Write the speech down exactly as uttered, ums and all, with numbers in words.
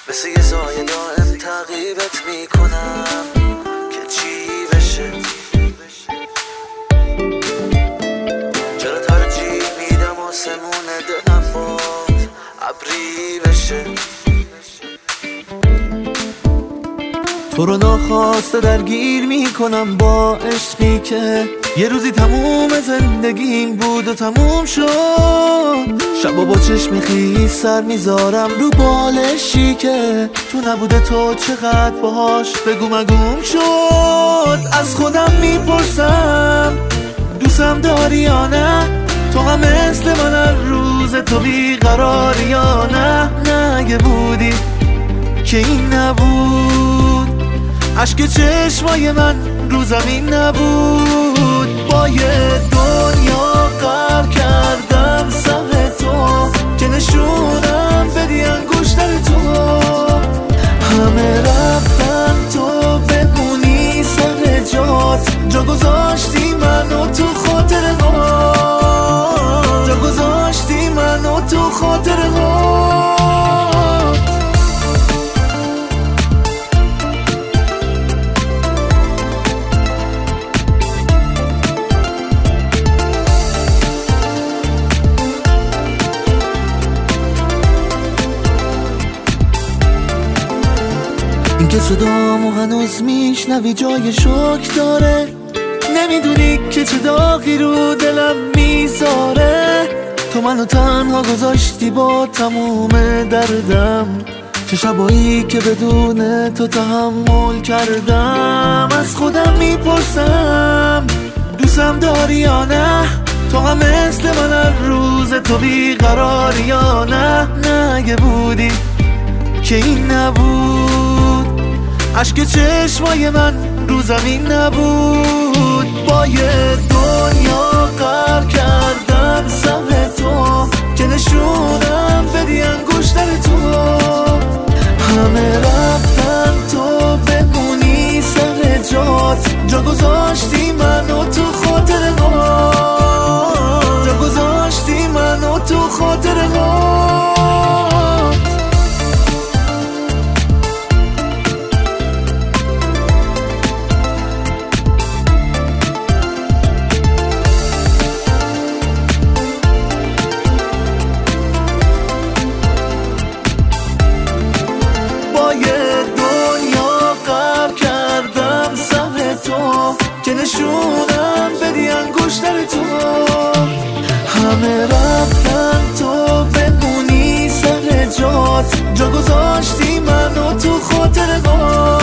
مثل یه سایه دائم تعقیبت میکنم که چی بشه. چرا ترجیح میدم آسمون دلم باز ابری بشه. تو رو ناخواسته درگیر میکنم با عشقی که یه روزی تموم زندگیم بود و تموم شد. شبا با چشم خیس سر میذارم رو بالشی که تو نبوده تو چقدر باهاش بگو مگوم شد. از خودم میپرسم دوستم داری یا نه، تو هم مثل من هر روز تو بیقراری یا نه. نه اگه بودی که این نبود، عشق چشمای من رو زمین نبود. با یه دنیا غرق کردم سر تو که نشونم بدی انگشتر تو. همه رفتن تو بمونی سر جات، جا گذاشتی منو تو خاطرهات، جا گذاشتی منو تو خاطرهات. این که صدامو هنوز میشنوی جای شک داره، نمیدونی که چه داغی رو دلم میذاره. تو منو تنها گذاشتی با تموم دردم، چه شبایی که بدون تو تحمل کردم. از خودم میپرسم دوستم داری یا نه، تو هم مثل من هر روز تو بیقراری یا نه. نه اگه بودی که این نبود، عشق چشمای من رو زمین نبود. با یه دنیا غرق کردم سر تو که نشونم بدی انگشتر تو. همه رفتن تو بمونی سر جات، جا گذاشتی منو تو خاطرهات، جا گذاشتی منو تو خاطرهات. که نشونم بدی انگشتر تو. همه رفتن تو بمونی سر جات، جا گذاشتی منو تو خاطرهات.